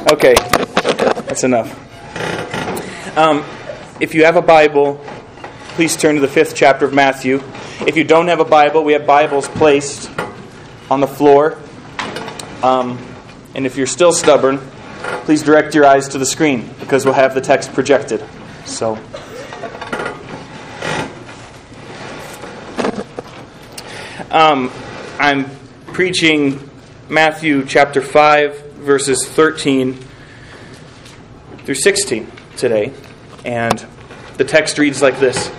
Okay, that's enough. If you have a Bible, please turn to the 5th chapter of Matthew. If you don't have a Bible, we have Bibles placed on the floor. And if you're still stubborn, please direct your eyes to the screen because we'll have the text projected. So, I'm preaching Matthew chapter 5, verses 13 through 16 today. And the text reads like this.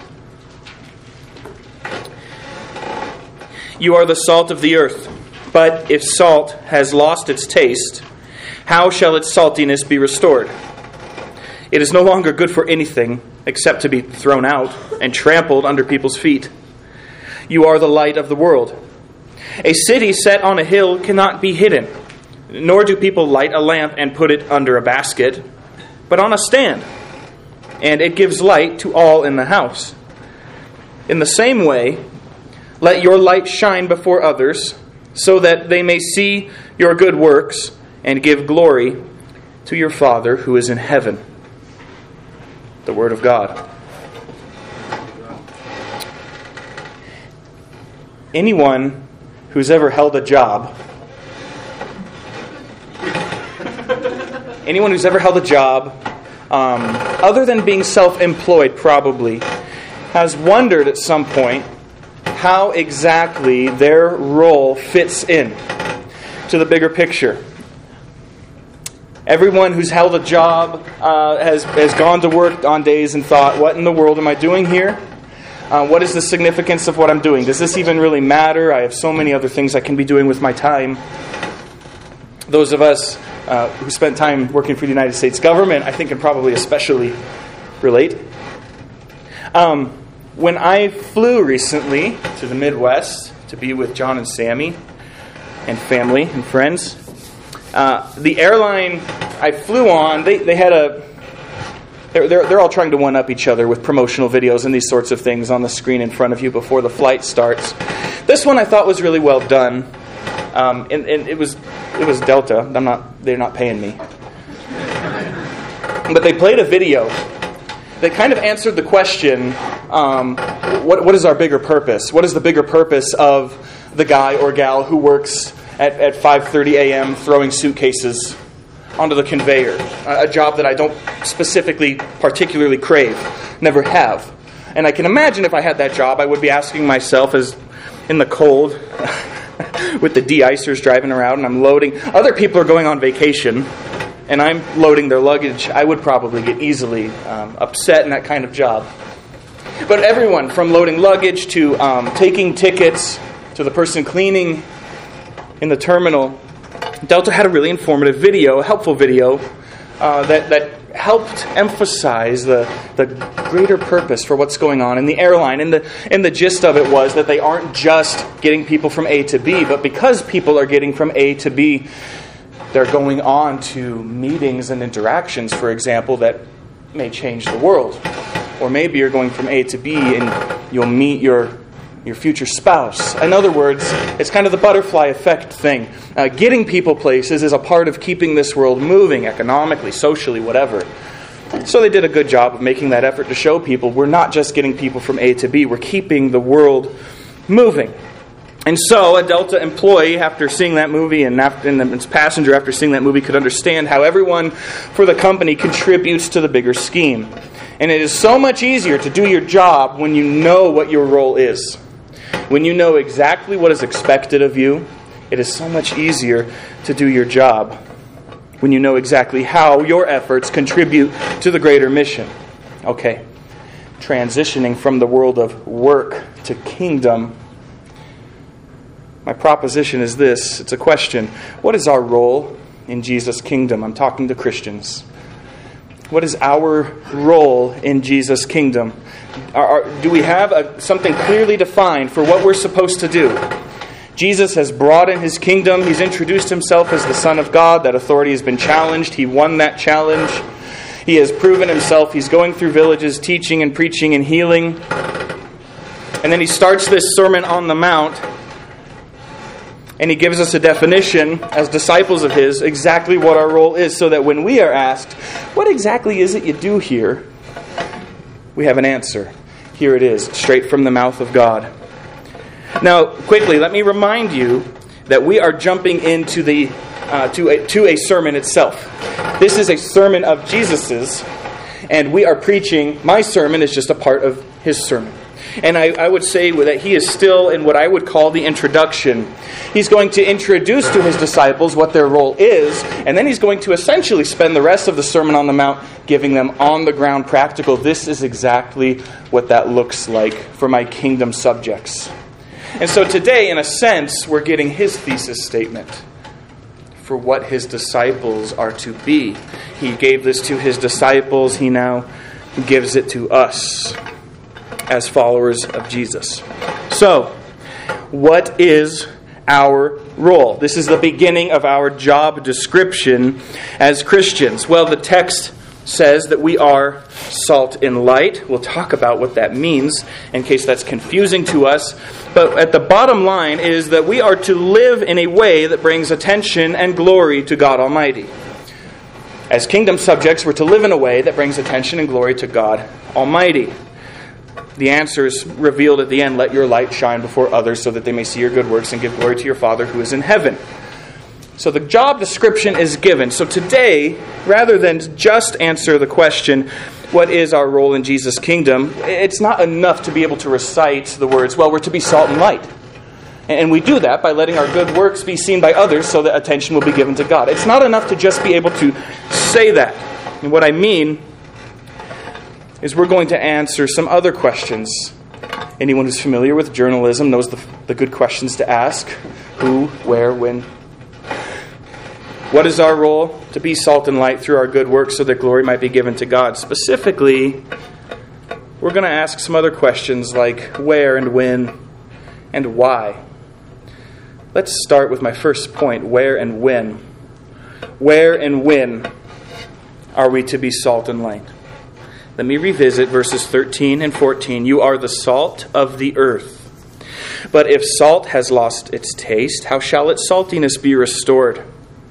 You are the salt of the earth, but if salt has lost its taste, how shall its saltiness be restored? It is no longer good for anything except to be thrown out and trampled under people's feet. You are the light of the world. A city set on a hill cannot be hidden, nor do people light a lamp and put it under a basket, but on a stand, and it gives light to all in the house. In the same way, let your light shine before others, so that they may see your good works and give glory to your Father who is in heaven. The Word of God. Anyone who's ever held a job, other than being self-employed probably, has wondered at some point how exactly their role fits in to the bigger picture. Everyone who's held a job has gone to work on days and thought, what in the world am I doing here? What is the significance of what I'm doing? Does this even really matter? I have so many other things I can be doing with my time. Those of us who spent time working for the United States government, I think can probably especially relate. When I flew recently to the Midwest to be with John and Sammy and family and friends, the airline I flew on, they had they're all trying to one-up each other with promotional videos and these sorts of things on the screen in front of you before the flight starts. This one I thought was really well done, and it was Delta. They're not paying me, but they played a video that kind of answered the question, what is our bigger purpose? What is the bigger purpose of the guy or gal who works at 5:30 a.m. throwing suitcases onto the conveyor? A job that I don't particularly crave, never have. And I can imagine if I had that job, I would be asking myself, as in the cold, with the de-icers driving around and I'm loading. Other people are going on vacation, and I'm loading their luggage. I would probably get easily upset in that kind of job. But everyone, from loading luggage to taking tickets to the person cleaning in the terminal, Delta had a really informative video, a helpful video, that helped emphasize the greater purpose for what's going on in the airline. And the gist of it was that they aren't just getting people from A to B, but because people are getting from A to B, they're going on to meetings and interactions, for example, that may change the world. Or maybe you're going from A to B and you'll meet your future spouse. In other words, it's kind of the butterfly effect thing. Getting people places is a part of keeping this world moving economically, socially, whatever. So they did a good job of making that effort to show people we're not just getting people from A to B, we're keeping the world moving. And so a Delta employee, after seeing that movie, and its passenger after seeing that movie, could understand how everyone for the company contributes to the bigger scheme. And it is so much easier to do your job when you know what your role is. When you know exactly what is expected of you, it is so much easier to do your job. When you know exactly how your efforts contribute to the greater mission. Okay, transitioning from the world of work to kingdom. My proposition is this. It's a question. What is our role in Jesus' kingdom? I'm talking to Christians. What is our role in Jesus' kingdom? Do we have something clearly defined for what we're supposed to do? Jesus has brought in His kingdom. He's introduced Himself as the Son of God. That authority has been challenged. He won that challenge. He has proven Himself. He's going through villages, teaching and preaching and healing. And then He starts this Sermon on the Mount And he gives us a definition as disciples of his, exactly what our role is, so that when we are asked, what exactly is it you do here? We have an answer. Here it is, straight from the mouth of God. Now, quickly, let me remind you that we are jumping into to a sermon itself. This is a sermon of Jesus's, and we are preaching. My sermon is just a part of his sermon. And I would say that he is still in what I would call the introduction. He's going to introduce to his disciples what their role is, and then he's going to essentially spend the rest of the Sermon on the Mount giving them on-the-ground practical. This is exactly what that looks like for my kingdom subjects. And so today, in a sense, we're getting his thesis statement for what his disciples are to be. He gave this to his disciples. He now gives it to us as followers of Jesus. So, what is our role? This is the beginning of our job description as Christians. Well, the text says that we are salt and light. We'll talk about what that means in case that's confusing to us. But at the bottom line is that we are to live in a way that brings attention and glory to God Almighty. As kingdom subjects, we're to live in a way that brings attention and glory to God Almighty. The answer is revealed at the end. Let your light shine before others so that they may see your good works and give glory to your Father who is in heaven. So the job description is given. So today, rather than just answer the question, what is our role in Jesus' kingdom, it's not enough to be able to recite the words, well, we're to be salt and light. And we do that by letting our good works be seen by others so that attention will be given to God. It's not enough to just be able to say that. And what I mean is we're going to answer some other questions. Anyone who's familiar with journalism knows the good questions to ask. Who, where, when. What is our role? To be salt and light through our good works so that glory might be given to God. Specifically, we're going to ask some other questions like where and when and why. Let's start with my first point, where and when. Where and when are we to be salt and light? Let me revisit verses 13 and 14. You are the salt of the earth. But if salt has lost its taste, how shall its saltiness be restored?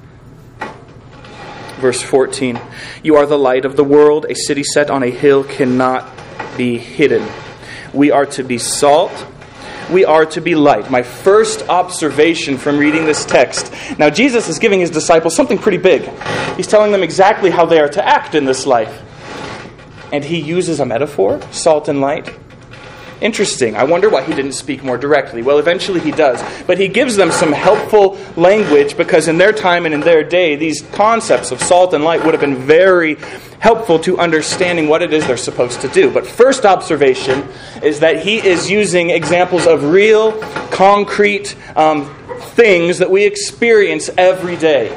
Verse 14. You are the light of the world. A city set on a hill cannot be hidden. We are to be salt. We are to be light. My first observation from reading this text. Now, Jesus is giving his disciples something pretty big. He's telling them exactly how they are to act in this life. And he uses a metaphor, salt and light. Interesting. I wonder why he didn't speak more directly. Well, eventually he does. But he gives them some helpful language because in their time and in their day, these concepts of salt and light would have been very helpful to understanding what it is they're supposed to do. But first observation is that he is using examples of real, concrete things that we experience every day.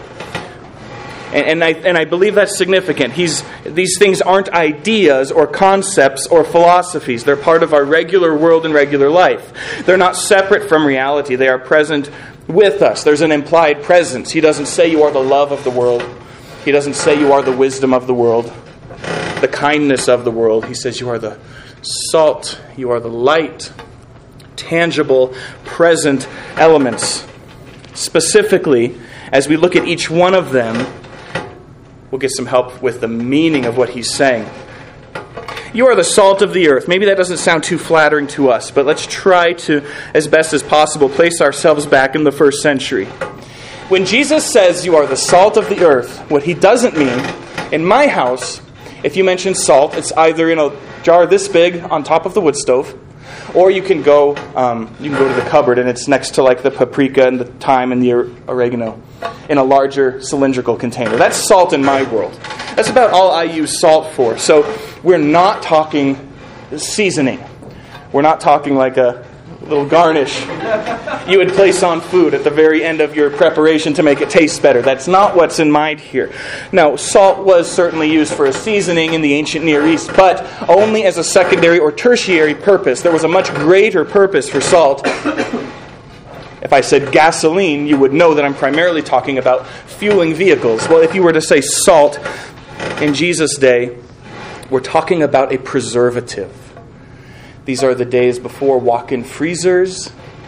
And I believe that's significant. These things aren't ideas or concepts or philosophies. They're part of our regular world and regular life. They're not separate from reality. They are present with us. There's an implied presence. He doesn't say you are the love of the world. He doesn't say you are the wisdom of the world, the kindness of the world. He says you are the salt. You are the light. Tangible, present elements. Specifically, as we look at each one of them, we'll get some help with the meaning of what he's saying. You are the salt of the earth. Maybe that doesn't sound too flattering to us, but let's try to, as best as possible, place ourselves back in the first century. When Jesus says you are the salt of the earth, what he doesn't mean, in my house, if you mention salt, it's either in a jar this big on top of the wood stove, or you can go to the cupboard and it's next to like the paprika and the thyme and the oregano in a larger cylindrical container. That's salt in my world. That's about all I use salt for. So we're not talking seasoning. We're not talking like a little garnish you would place on food at the very end of your preparation to make it taste better. That's not what's in mind here. Now, salt was certainly used for a seasoning in the ancient Near East, but only as a secondary or tertiary purpose. There was a much greater purpose for salt. If I said gasoline, you would know that I'm primarily talking about fueling vehicles. Well, if you were to say salt in Jesus' day, we're talking about a preservative. These are the days before walk-in freezers.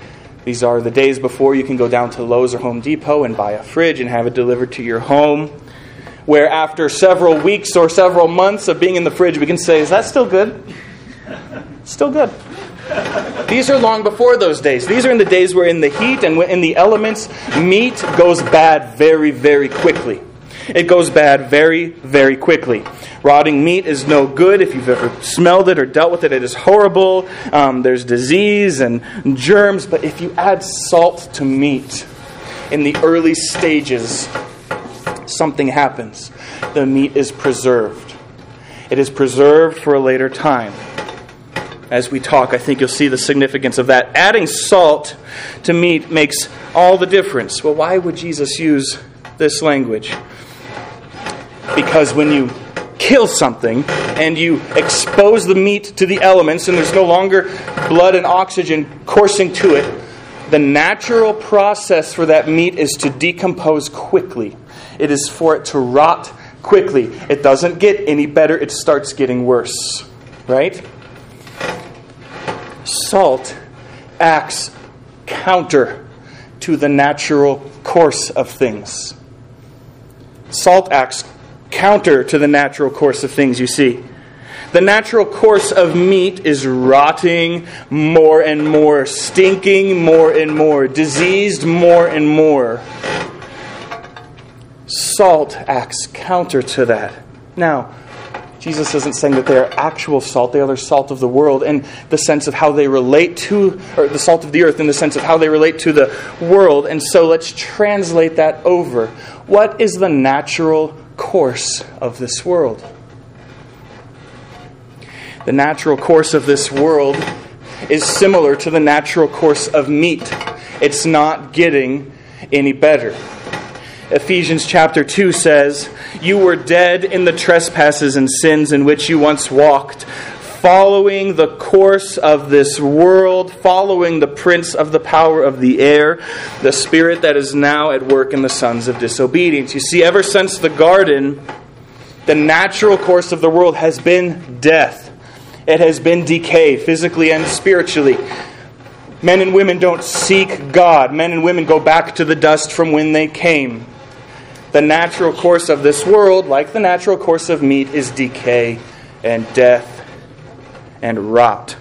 These are the days before you can go down to Lowe's or Home Depot and buy a fridge and have it delivered to your home, where after several weeks or several months of being in the fridge, we can say, is that still good? Still good. These are long before those days. These are in the days where in the heat and in the elements, meat goes bad very, very quickly. It goes bad very, very quickly. Rotting meat is no good. If you've ever smelled it or dealt with it, it is horrible. There's disease and germs. But if you add salt to meat in the early stages, something happens. The meat is preserved. It is preserved for a later time. As we talk, I think you'll see the significance of that. Adding salt to meat makes all the difference. Well, why would Jesus use this language? Because when you kill something and you expose the meat to the elements and there's no longer blood and oxygen coursing to it, the natural process for that meat is to decompose quickly. It is for it to rot quickly. It doesn't get any better. It starts getting worse. Right? Salt acts counter to the natural course of things. Salt acts counter to the natural course of things, you see. The natural course of meat is rotting more and more, stinking more and more, diseased more and more. Salt acts counter to that. Now, Jesus isn't saying that they are actual salt. They are the salt of the world in the sense of how they relate to, or the salt of the earth in the sense of how they relate to the world. And so let's translate that over. What is the natural course of this world? The natural course of this world is similar to the natural course of meat. It's not getting any better. Ephesians chapter 2 says, "You were dead in the trespasses and sins in which you once walked, following the course of this world, following the prince of the power of the air, the spirit that is now at work in the sons of disobedience." You see, ever since the garden, the natural course of the world has been death. It has been decay, physically and spiritually. Men and women don't seek God. Men and women go back to the dust from when they came. The natural course of this world, like the natural course of meat, is decay and death and rot.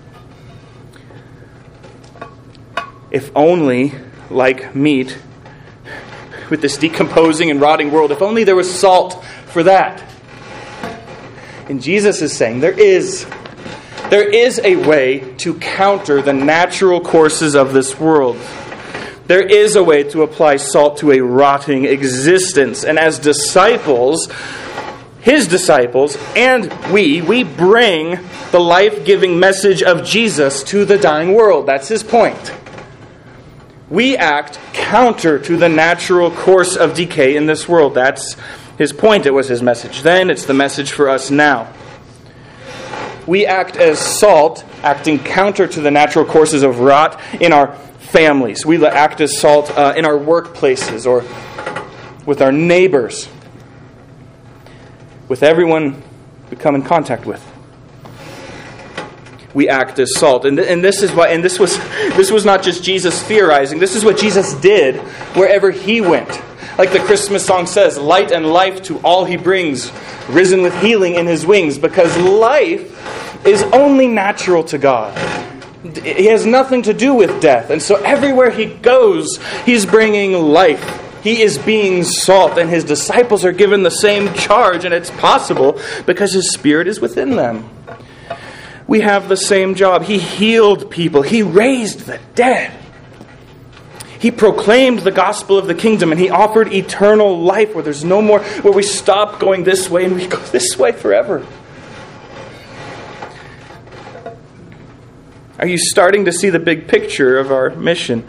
If only, like meat, with this decomposing and rotting world, if only there was salt for that. And Jesus is saying there is a way to counter the natural courses of this world. There is a way to apply salt to a rotting existence. And as disciples, His disciples, and we bring the life-giving message of Jesus to the dying world. That's His point. We act counter to the natural course of decay in this world. That's His point. It was His message then. It's the message for us now. We act as salt, acting counter to the natural courses of rot in our families. We act as salt in our workplaces or with our neighbors, with everyone we come in contact with. We act as salt, and this is why. And this was not just Jesus theorizing. This is what Jesus did wherever He went. Like the Christmas song says, "Light and life to all He brings, risen with healing in His wings." Because life is only natural to God. He has nothing to do with death. And so everywhere He goes, He's bringing life. He is being salt, and His disciples are given the same charge, and it's possible because His Spirit is within them. We have the same job. He healed people. He raised the dead. He proclaimed the gospel of the kingdom, and He offered eternal life where there's no more, where we stop going this way and we go this way forever. Are you starting to see the big picture of our mission?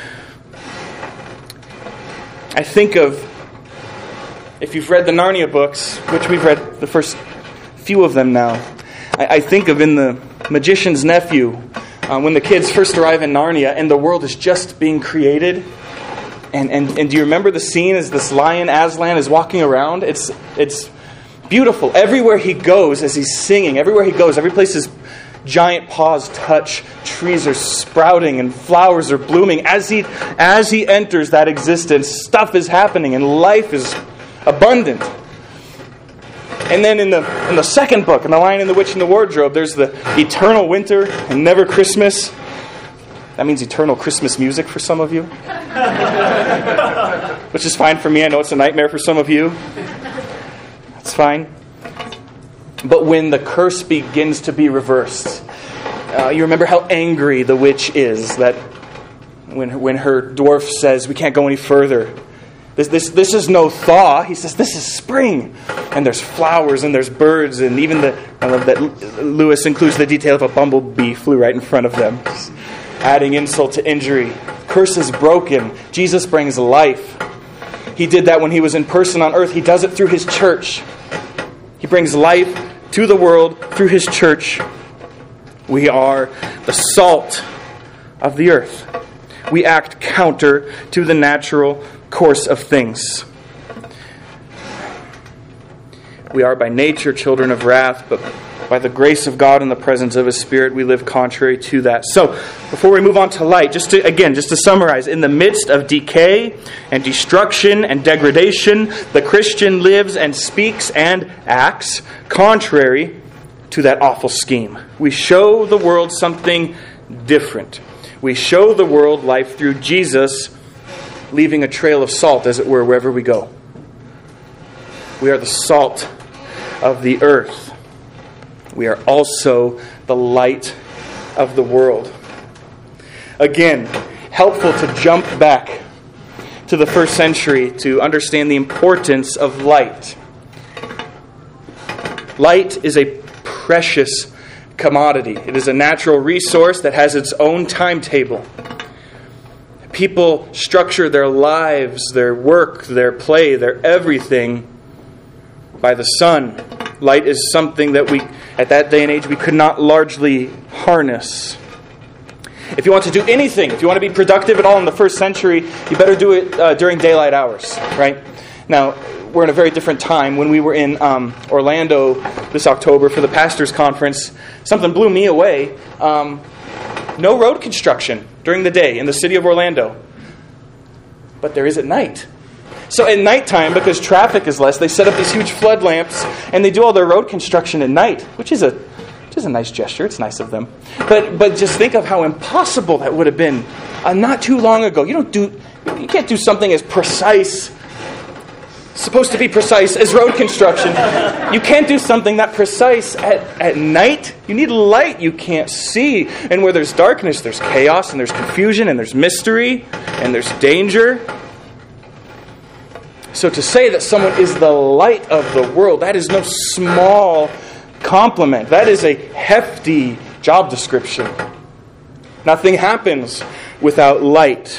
I think of, if you've read the Narnia books, which we've read the first few of them now, I think of in The Magician's Nephew, when the kids first arrive in Narnia and the world is just being created. And do you remember the scene as this lion Aslan is walking around? It's beautiful. Everywhere he goes, as he's singing, everywhere he goes, every place is giant paws touch, trees are sprouting and flowers are blooming. As he enters that existence, stuff is happening and life is abundant. And then in the second book, in The Lion and the Witch and the Wardrobe, there's the eternal winter and never Christmas. That means eternal Christmas music for some of you. Which is fine for me. I know it's a nightmare for some of you. That's fine. But when the curse begins to be reversed, you remember how angry the witch is, that when her dwarf says, we can't go any further. This is no thaw. He says, this is spring. And there's flowers and there's birds. And even I love that Lewis includes the detail of a bumblebee flew right in front of them. Just adding insult to injury. Curse is broken. Jesus brings life. He did that when he was in person on earth. He does it through his church. He brings life to the world through his church. We are the salt of the earth. We act counter to the natural course of things. We are by nature children of wrath, but by the grace of God and the presence of His Spirit, we live contrary to that. So, before we move on to light, just to summarize, in the midst of decay and destruction and degradation, the Christian lives and speaks and acts contrary to that awful scheme. We show the world something different. We show the world life through Jesus, leaving a trail of salt, as it were, wherever we go. We are the salt of the earth. We are also the light of the world. Again, helpful to jump back to the first century to understand the importance of light. Light is a precious commodity. It is a natural resource that has its own timetable. People structure their lives, their work, their play, their everything by the sun. Light is something that at that day and age, we could not largely harness. If you want to do anything, if you want to be productive at all in the first century, you better do it during daylight hours, right? Now, we're in a very different time. When we were in Orlando this October for the Pastors' Conference, something blew me away. No road construction during the day in the city of Orlando. But there is at night. So at nighttime, because traffic is less, they set up these huge flood lamps and they do all their road construction at night, which is a nice gesture. It's nice of them. But just think of how impossible that would have been not too long ago. You can't do something as precise, supposed to be precise, as road construction. You can't do something that precise at night. You need light. You can't see. And where there's darkness, there's chaos and there's confusion and there's mystery and there's danger. So to say that someone is the light of the world, that is no small compliment. That is a hefty job description. Nothing happens without light.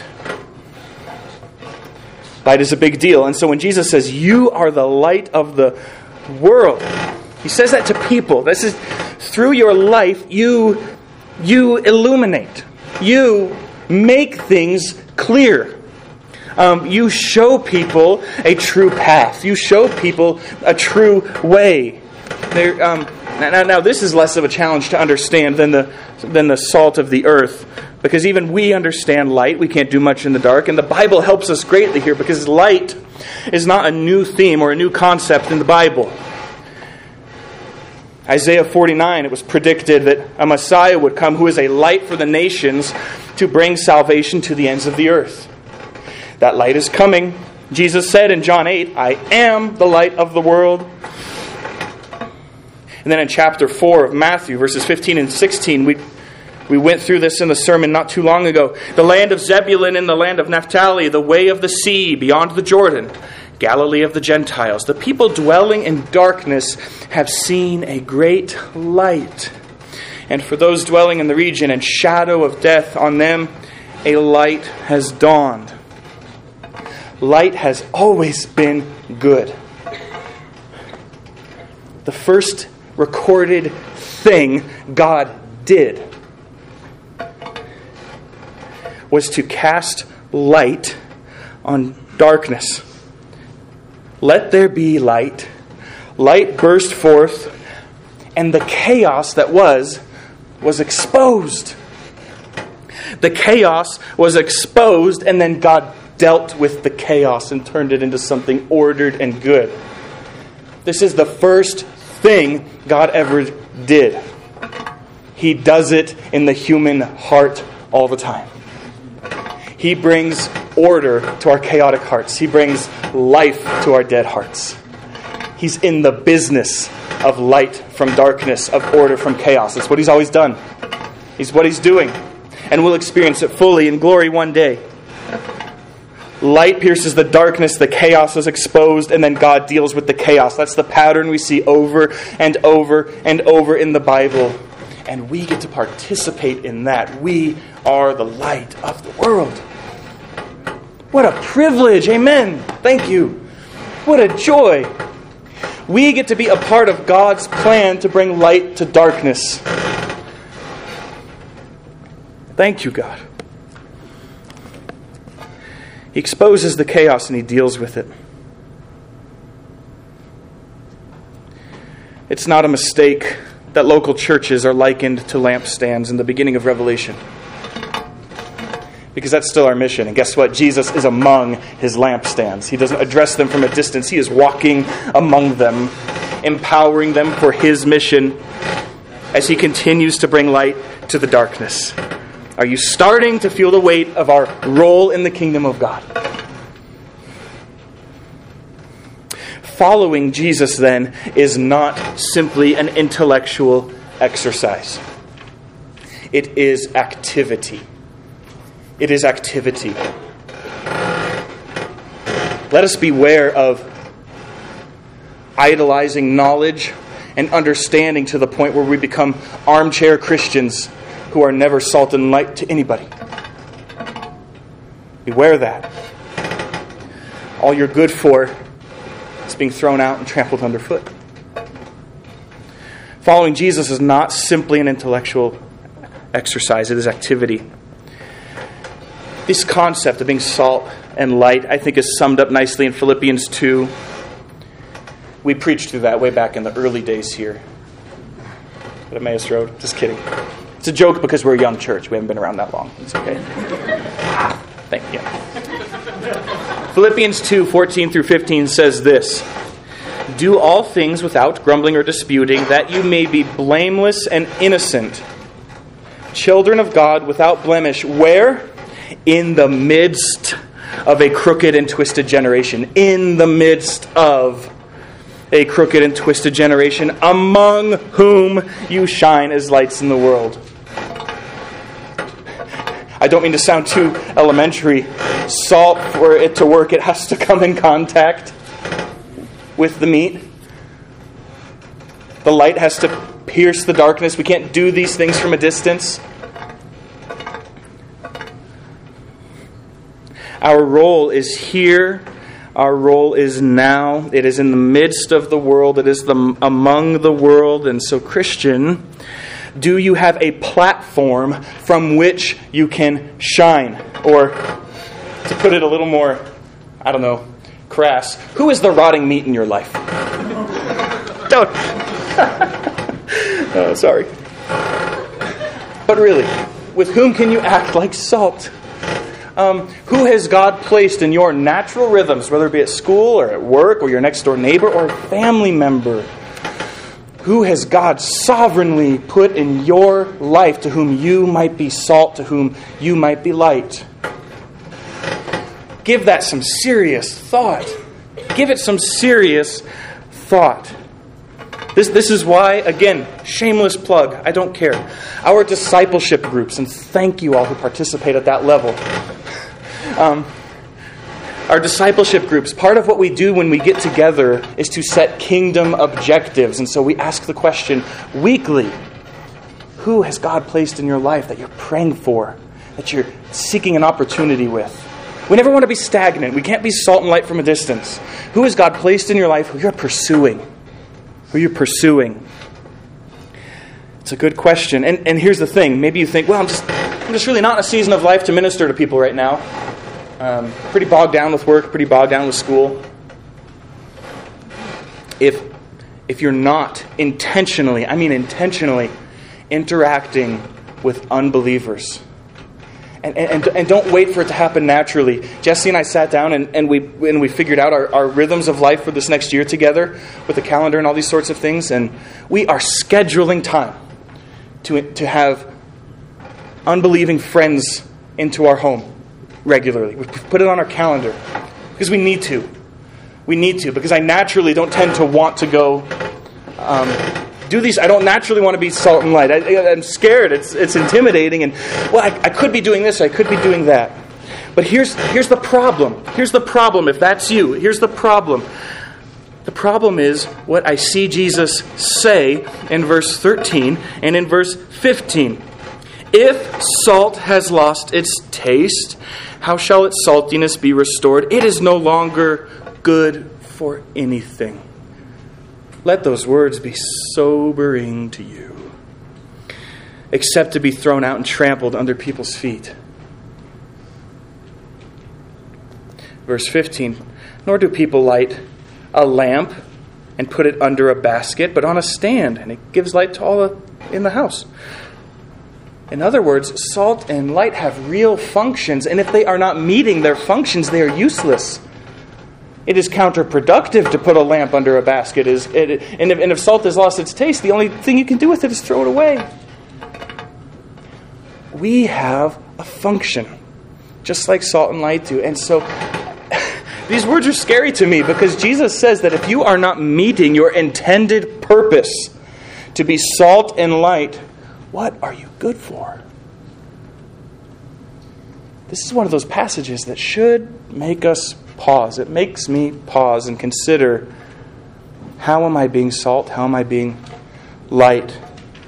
Light is a big deal. And so when Jesus says, you are the light of the world, He says that to people. This is through your life, you illuminate. You make things clear. You show people a true path. You show people a true way. Now, this is less of a challenge to understand than the salt of the earth, because even we understand light. We can't do much in the dark, and the Bible helps us greatly here, because light is not a new theme or a new concept in the Bible. Isaiah 49, it was predicted that a Messiah would come who is a light for the nations to bring salvation to the ends of the earth. That light is coming. Jesus said in John 8, I am the light of the world. And then in chapter 4 of Matthew, verses 15 and 16, we went through this in the sermon not too long ago. The land of Zebulun and the land of Naphtali, the way of the sea beyond the Jordan, Galilee of the Gentiles. The people dwelling in darkness have seen a great light. And for those dwelling in the region and shadow of death, on them a light has dawned. Light has always been good. The first recorded thing God did was to cast light on darkness. Let there be light. Light burst forth, and the chaos that was was exposed. The chaos was exposed, and then God dealt with the chaos and turned it into something ordered and good. This is the first thing God ever did. He does it in the human heart all the time. He brings order to our chaotic hearts. He brings life to our dead hearts. He's in the business of light from darkness, of order from chaos. It's what He's always done. It's what He's doing. And we'll experience it fully in glory one day. Light pierces the darkness, the chaos is exposed, and then God deals with the chaos. That's the pattern we see over and over and over in the Bible. And we get to participate in that. We are the light of the world. What a privilege. Amen. Thank you. What a joy. We get to be a part of God's plan to bring light to darkness. Thank you, God. He exposes the chaos and He deals with it. It's not a mistake that local churches are likened to lampstands in the beginning of Revelation. Because that's still our mission. And guess what? Jesus is among His lampstands. He doesn't address them from a distance. He is walking among them, empowering them for His mission as He continues to bring light to the darkness. Are you starting to feel the weight of our role in the kingdom of God? Following Jesus, then, is not simply an intellectual exercise. It is activity. It is activity. Let us beware of idolizing knowledge and understanding to the point where we become armchair Christians who are never salt and light to anybody. Beware that. All you're good for is being thrown out and trampled underfoot. Following Jesus is not simply an intellectual exercise, it is activity. This concept of being salt and light, I think, is summed up nicely in Philippians 2. We preached through that way back in the early days here at Emmaus Road. Just kidding. It's a joke because we're a young church. We haven't been around that long. It's okay. Thank you. Philippians 2, 14 through 15 says this: "Do all things without grumbling or disputing, that you may be blameless and innocent, children of God without blemish." Where? In the midst of a crooked and twisted generation. In the midst of a crooked and twisted generation, among whom you shine as lights in the world. I don't mean to sound too elementary. Salt, for it to work, it has to come in contact with the meat. The light has to pierce the darkness. We can't do these things from a distance. Our role is here. Our role is now. It is in the midst of the world. It is among the world. And so, Christian, do you have a platform from which you can shine? Or, to put it a little more, crass, who is the rotting meat in your life? Don't. Oh, sorry. But really, with whom can you act like salt? Who has God placed in your natural rhythms, whether it be at school or at work or your next door neighbor or a family member? Who has God sovereignly put in your life to whom you might be salt, to whom you might be light? Give that some serious thought. Give it some serious thought. This is why, again, shameless plug, I don't care. Our discipleship groups, and thank you all who participate at that level. Our discipleship groups, part of what we do when we get together is to set kingdom objectives. And so we ask the question weekly, who has God placed in your life that you're praying for, that you're seeking an opportunity with? We never want to be stagnant. We can't be salt and light from a distance. Who has God placed in your life who you're pursuing? Who you're pursuing? It's a good question. And here's the thing. Maybe you think, well, I'm just really not in a season of life to minister to people right now. Pretty bogged down with work, pretty bogged down with school. If you're not intentionally interacting with unbelievers. And don't wait for it to happen naturally. Jesse and I sat down and we figured out our rhythms of life for this next year together with the calendar and all these sorts of things. And we are scheduling time to have unbelieving friends into our home regularly. We put it on our calendar because we need to. We need to, because I naturally don't tend to want to go do these. I don't naturally want to be salt and light. I'm scared. It's intimidating. And, well, I could be doing this. I could be doing that. But here's the problem. Here's the problem if that's you. Here's the problem. The problem is what I see Jesus say in verse 13 and in verse 15. If salt has lost its taste, how shall its saltiness be restored? It is no longer good for anything. Let those words be sobering to you, except to be thrown out and trampled under people's feet. Verse 15, nor do people light a lamp and put it under a basket, but on a stand, and it gives light to all in the house. In other words, salt and light have real functions, and if they are not meeting their functions, they are useless. It is counterproductive to put a lamp under a basket. And if salt has lost its taste, the only thing you can do with it is throw it away. We have a function, just like salt and light do. And so these words are scary to me because Jesus says that if you are not meeting your intended purpose to be salt and light, what are you good for? This is one of those passages that should make us pause. It makes me pause and consider, how am I being salt? How am I being light?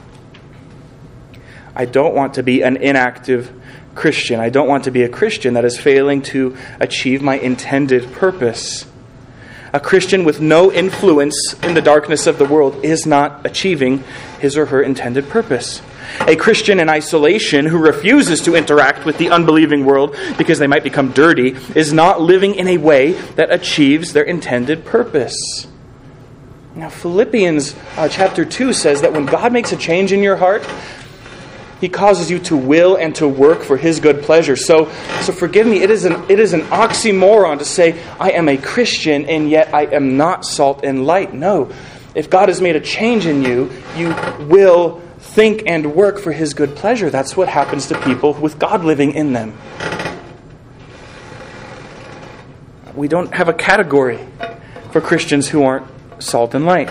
I don't want to be an inactive Christian. I don't want to be a Christian that is failing to achieve my intended purpose. A Christian with no influence in the darkness of the world is not achieving his or her intended purpose. A Christian in isolation who refuses to interact with the unbelieving world because they might become dirty is not living in a way that achieves their intended purpose. Now, Philippians chapter 2 says that when God makes a change in your heart, He causes you to will and to work for His good pleasure. So forgive me, it is an oxymoron to say, I am a Christian and yet I am not salt and light. No. If God has made a change in you, you will think and work for His good pleasure. That's what happens to people with God living in them. We don't have a category for Christians who aren't salt and light.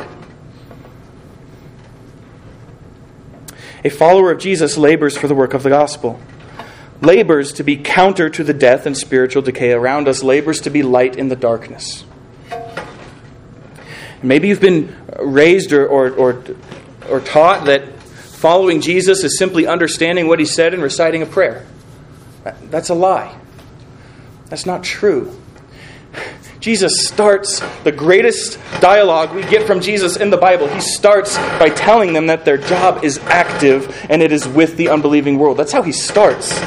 A follower of Jesus labors for the work of the gospel. Labors to be counter to the death and spiritual decay around us. Labors to be light in the darkness. Maybe you've been raised or taught that following Jesus is simply understanding what He said and reciting a prayer. That's a lie. That's not true. Jesus starts the greatest dialogue we get from Jesus in the Bible. He starts by telling them that their job is active and it is with the unbelieving world. That's how He starts.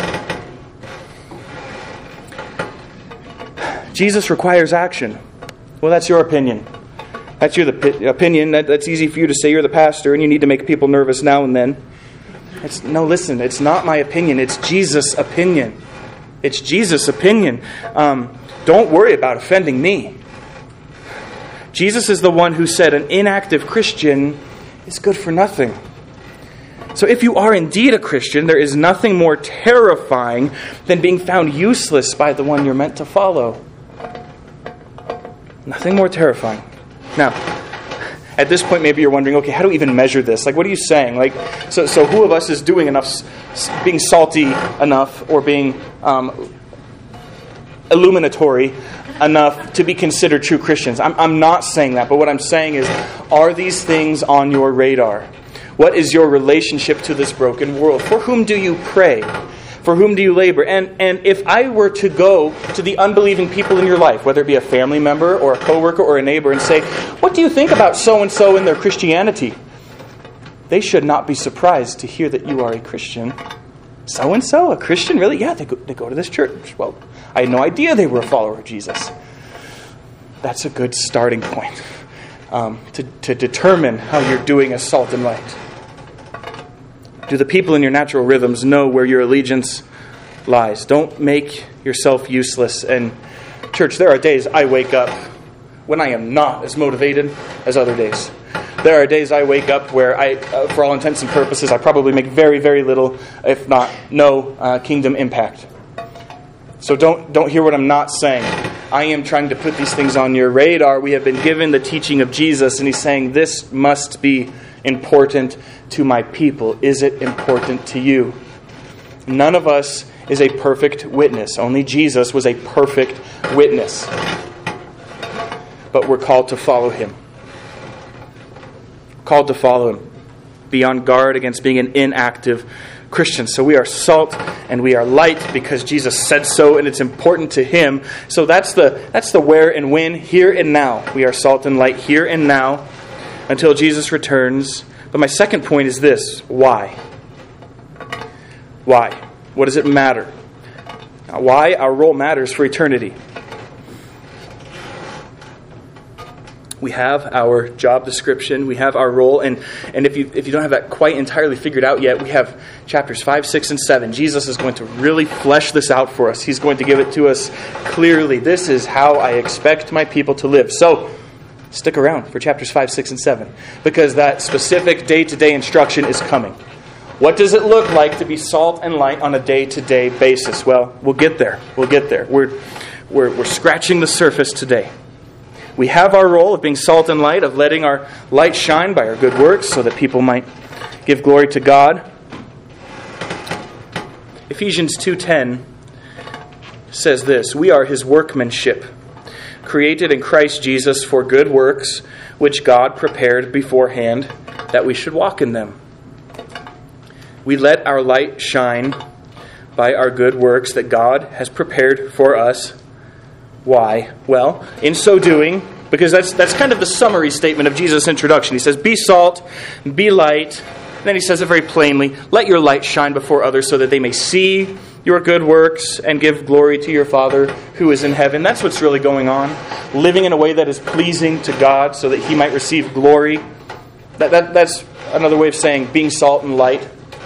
Jesus requires action. Well, that's your opinion. That's your opinion. That's easy for you to say. You're the pastor and you need to make people nervous now and then. Listen, it's not my opinion. It's Jesus' opinion. It's Jesus' opinion. Don't worry about offending me. Jesus is the one who said an inactive Christian is good for nothing. So if you are indeed a Christian, there is nothing more terrifying than being found useless by the one you're meant to follow. Nothing more terrifying. Now, at this point, maybe you're wondering, okay, how do we even measure this? Like, what are you saying? Like, so who of us is doing enough, being salty enough, or being illuminatory enough to be considered true Christians? I'm not saying that, but what I'm saying is, are these things on your radar? What is your relationship to this broken world? For whom do you pray? For whom do you labor? And if I were to go to the unbelieving people in your life, whether it be a family member or a coworker or a neighbor, and say, what do you think about so-and-so and their Christianity? They should not be surprised to hear that you are a Christian. So-and-so, a Christian? Really? Yeah, they go to this church. Well, I had no idea they were a follower of Jesus. That's a good starting point to determine how you're doing as salt and light. Do the people in your natural rhythms know where your allegiance lies? Don't make yourself useless. And church, there are days I wake up when I am not as motivated as other days. There are days I wake up where for all intents and purposes, I probably make very, very little, if not no, kingdom impact. So don't hear what I'm not saying. I am trying to put these things on your radar. We have been given the teaching of Jesus, and He's saying this must be important to my people. Is it important to you? None of us is a perfect witness. Only Jesus was a perfect witness. But we're called to follow Him. Called to follow Him. Be on guard against being an inactive Christian. So we are salt and we are light because Jesus said so, and it's important to Him. So that's the where and when, here and now. We are salt and light here and now until Jesus returns. But my second point is this: why? Why? What does it matter? Now, why our role matters for eternity. We have our job description, we have our role, and if you don't have that quite entirely figured out yet, we have chapters 5, 6, and 7. Jesus is going to really flesh this out for us. He's going to give it to us clearly. This is how I expect my people to live. So, stick around for chapters 5, 6, and 7, because that specific day-to-day instruction is coming. What does it look like to be salt and light on a day-to-day basis? Well, we'll get there. We'll get there. We're scratching the surface today. We have our role of being salt and light, of letting our light shine by our good works so that people might give glory to God. Ephesians 2:10 says this: we are His workmanship, created in Christ Jesus for good works, which God prepared beforehand that we should walk in them. We let our light shine by our good works that God has prepared for us. Why? Well, in so doing, because that's kind of the summary statement of Jesus' introduction. He says, be salt, be light. And then He says it very plainly, let your light shine before others so that they may see your good works and give glory to your Father who is in heaven. That's what's really going on. Living in a way that is pleasing to God so that He might receive glory. That's another way of saying being salt and light.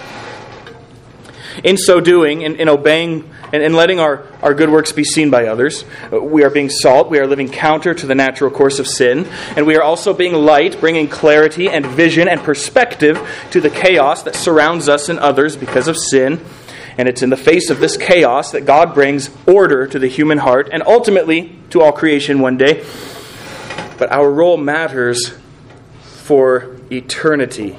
In so doing, in obeying and letting our good works be seen by others, we are being salt, we are living counter to the natural course of sin, and we are also being light, bringing clarity and vision and perspective to the chaos that surrounds us and others because of sin. And it's in the face of this chaos that God brings order to the human heart and ultimately to all creation one day. But our role matters for eternity.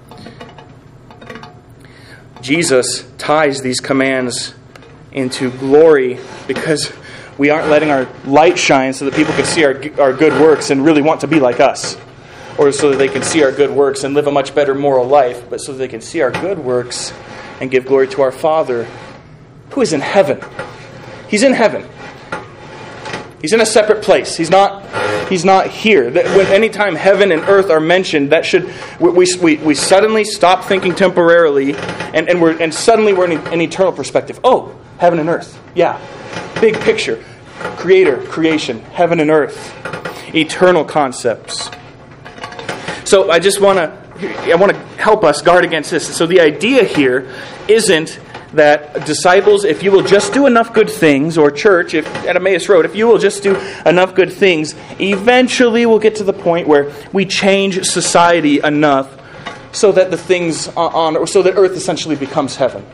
Jesus ties these commands into glory because we aren't letting our light shine so that people can see our good works and really want to be like us, or so that they can see our good works and live a much better moral life, but so that they can see our good works and give glory to our Father who is in heaven. He's in heaven. He's in a separate place. He's not here. When anytime heaven and earth are mentioned, that should we suddenly stop thinking temporarily, and suddenly we're in an eternal perspective. Oh, heaven and earth. Yeah, big picture, Creator, creation, heaven and earth, eternal concepts. So I want to help us guard against this. So the idea here isn't that disciples, if you will just do enough good things, or church, if at Emmaus Road, if you will just do enough good things, eventually we'll get to the point where we change society enough so that the things so that earth essentially becomes heaven.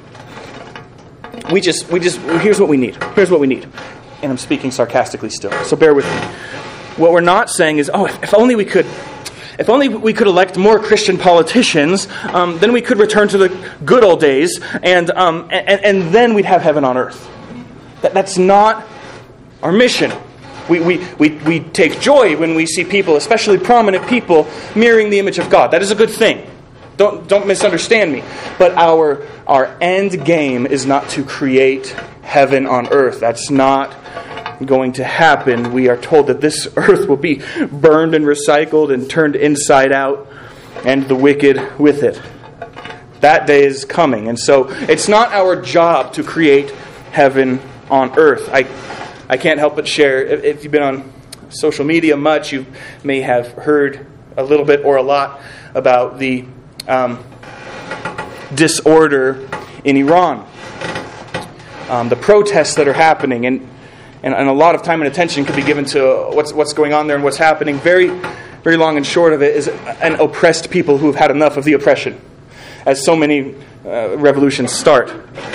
Here's what we need. Here's what we need. And I'm speaking sarcastically still, so bear with me. What we're not saying is, if only we could elect more Christian politicians, then we could return to the good old days, and then we'd have heaven on earth. That's not our mission. We take joy when we see people, especially prominent people, mirroring the image of God. That is a good thing. Don't misunderstand me. But our end game is not to create heaven on earth. That's not going to happen. We are told that this earth will be burned and recycled and turned inside out, and the wicked with it. That day is coming. And so it's not our job to create heaven on earth. I can't help but share, if you've been on social media much, you may have heard a little bit or a lot about the disorder in Iran. The protests that are happening, and a lot of time and attention could be given to what's going on there and what's happening. Very, very long and short of it is an oppressed people who have had enough of the oppression, as so many revolutions start.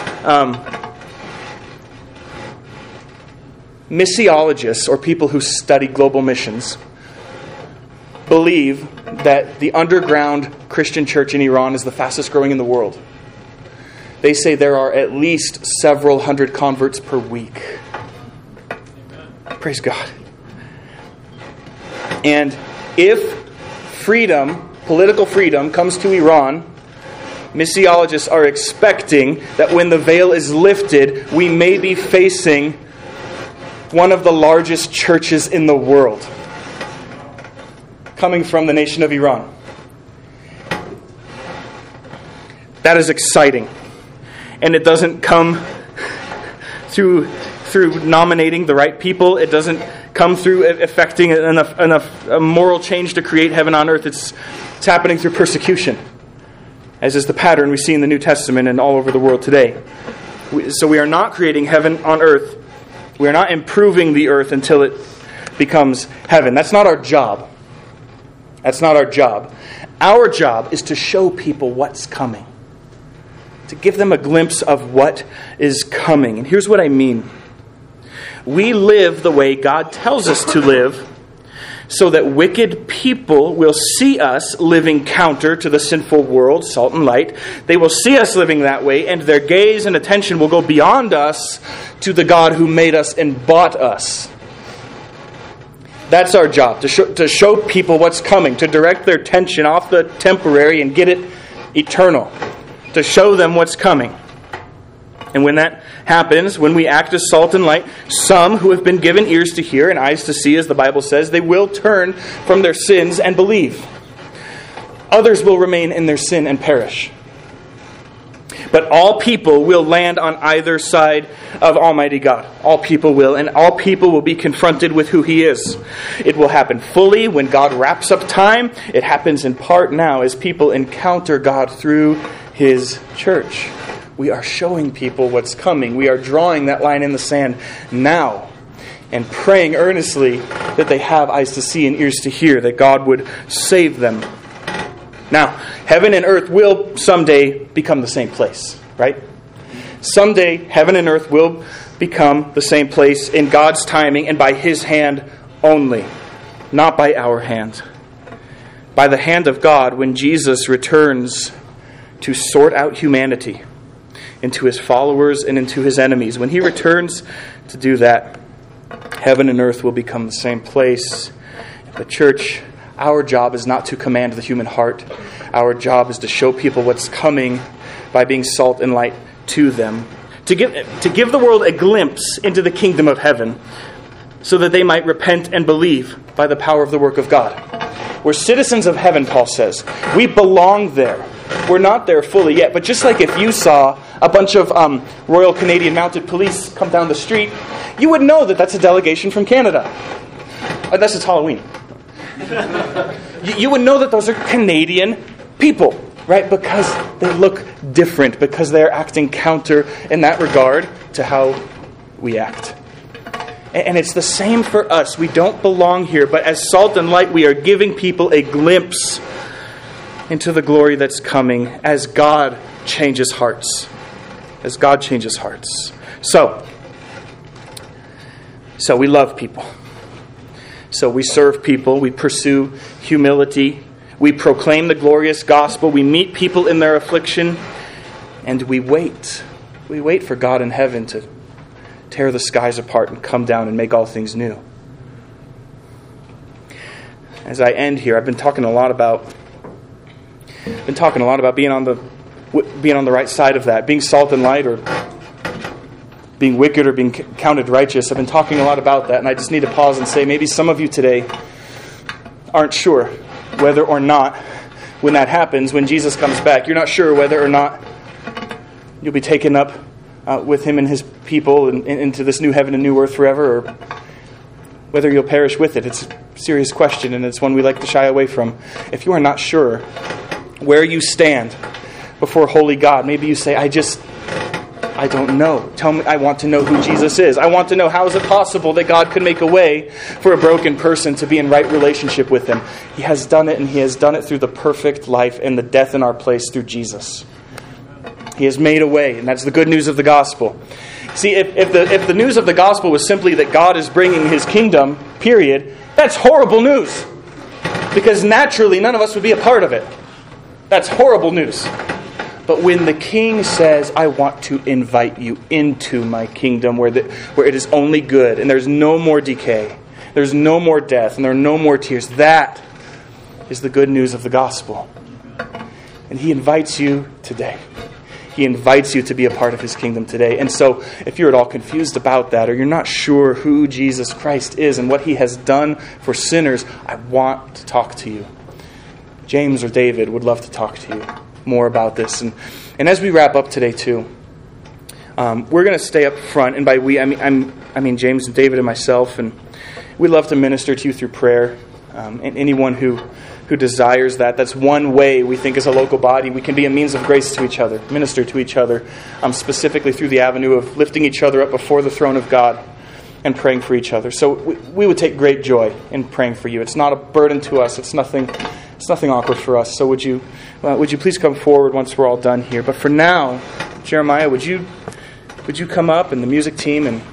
Missiologists, or people who study global missions, believe that the underground Christian church in Iran is the fastest growing in the world. They say there are at least several hundred converts per week. Praise God. And if freedom, political freedom, comes to Iran, missiologists are expecting that when the veil is lifted, we may be facing one of the largest churches in the world, coming from the nation of Iran. That is exciting. And it doesn't come through nominating the right people. It doesn't come through effecting enough moral change to create heaven on earth. It's happening through persecution, as is the pattern we see in the New Testament and all over the world today. So we are not creating heaven on earth. We are not improving the earth until it becomes heaven. That's not our job. That's not our job. Our job is to show people what's coming, to give them a glimpse of what is coming. And here's what I mean. We live the way God tells us to live, so that wicked people will see us living counter to the sinful world, salt and light. They will see us living that way, and their gaze and attention will go beyond us to the God who made us and bought us. That's our job, to show people what's coming, to direct their attention off the temporary and get it eternal, to show them what's coming. And when that happens, when we act as salt and light, some who have been given ears to hear and eyes to see, as the Bible says, they will turn from their sins and believe. Others will remain in their sin and perish. But all people will land on either side of Almighty God. All people will, and all people will be confronted with who He is. It will happen fully when God wraps up time. It happens in part now as people encounter God through His church. We are showing people what's coming. We are drawing that line in the sand now and praying earnestly that they have eyes to see and ears to hear, that God would save them. Now, heaven and earth will someday become the same place, right? Someday, heaven and earth will become the same place in God's timing and by His hand only, not by our hand. By the hand of God when Jesus returns to sort out humanity into His followers and into His enemies. When He returns to do that, heaven and earth will become the same place. The church, our job is not to command the human heart. Our job is to show people what's coming by being salt and light to them. To give the world a glimpse into the kingdom of heaven so that they might repent and believe by the power of the work of God. We're citizens of heaven, Paul says. We belong there. We're not there fully yet, but just like if you saw a bunch of Royal Canadian Mounted Police come down the street, you would know that that's a delegation from Canada. Unless it's Halloween. You would know that those are Canadian people, right? Because they look different, because they're acting counter in that regard to how we act. And it's the same for us. We don't belong here, but as salt and light, we are giving people a glimpse into the glory that's coming as God changes hearts. As God changes hearts. So we love people. So we serve people. We pursue humility. We proclaim the glorious gospel. We meet people in their affliction. And we wait. We wait for God in heaven to tear the skies apart and come down and make all things new. As I end here, I've been talking a lot about being on the right side of that, being salt and light, or being wicked, or being counted righteous. I've been talking a lot about that, and I just need to pause and say, maybe some of you today aren't sure whether or not, when that happens, when Jesus comes back, you're not sure whether or not you'll be taken up with Him and His people and into this new heaven and new earth forever, or whether you'll perish with it. It's a serious question, and it's one we like to shy away from. If you are not sure where you stand, before holy God. Maybe you say, I don't know. Tell me, I want to know who Jesus is. I want to know, how is it possible that God could make a way for a broken person to be in right relationship with Him? He has done it, and He has done it through the perfect life and the death in our place through Jesus. He has made a way, and that's the good news of the gospel. See, if the news of the gospel was simply that God is bringing His kingdom, period, that's horrible news. Because naturally, none of us would be a part of it. That's horrible news. But when the King says, I want to invite you into my kingdom where it is only good, and there's no more decay, there's no more death, and there are no more tears, that is the good news of the gospel. And He invites you today. He invites you to be a part of His kingdom today. And so, if you're at all confused about that, or you're not sure who Jesus Christ is and what He has done for sinners, I want to talk to you. James or David would love to talk to you more about this. And as we wrap up today too, we're going to stay up front. And by we, I mean James and David and myself. And we'd love to minister to you through prayer. And anyone who desires that. That's one way we think as a local body we can be a means of grace to each other, minister to each other, specifically through the avenue of lifting each other up before the throne of God and praying for each other. So we would take great joy in praying for you. It's not a burden to us. It's nothing awkward for us. So would you please come forward once we're all done here? But for now, Jeremiah, would you come up, and the music team, and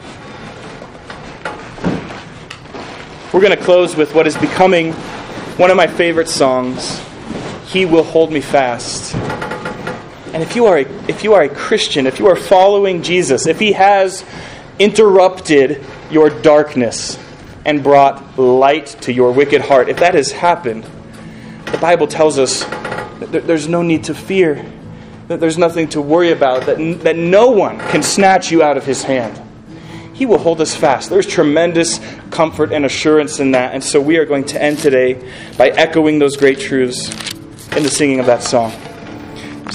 we're going to close with what is becoming one of my favorite songs, He Will Hold Me Fast. And if you are a Christian, if you are following Jesus, if He has interrupted your darkness and brought light to your wicked heart, if that has happened, the Bible tells us that there's no need to fear, that there's nothing to worry about, that no one can snatch you out of His hand. He will hold us fast. There's tremendous comfort and assurance in that. And so we are going to end today by echoing those great truths in the singing of that song.